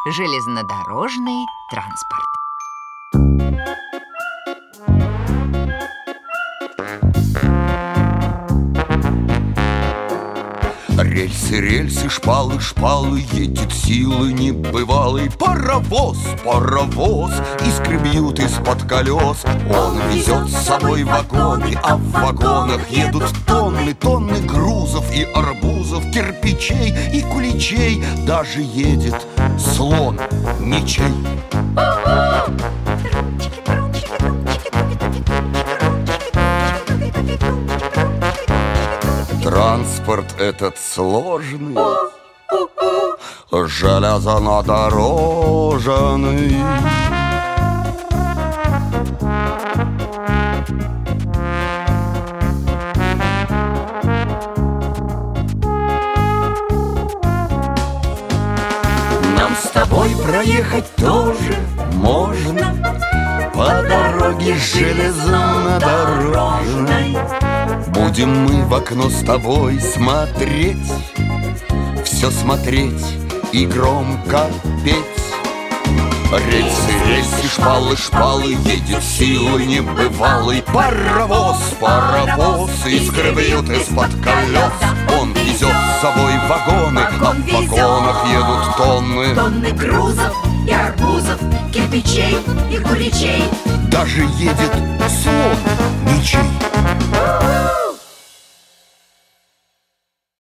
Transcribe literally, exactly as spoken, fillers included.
железнодорожный транспорт. Рельсы, рельсы, шпалы, шпалы, едет силы небывалый паровоз, паровоз, искры бьют из-под колес. Он везет с собой вагоны, а в вагонах едут тонны, тонны грузов и арбузов, кирпичей и куличей. Даже едет слон мечей. Транспорт этот сложный, железнодорожный. Нам с тобой проехать тоже можно по дороге железнодорожной. Будем мы в окно с тобой смотреть, все смотреть и громко петь. Рельсы, рельсы, шпалы, шпалы, едет силы небывалый паровоз, паровоз, искры бьют из-под колес. Он везет с собой вагоны, а в вагонах едут тонны, тонны грузов и арбузов, кирпичей и куличей. Даже едет слон мечей.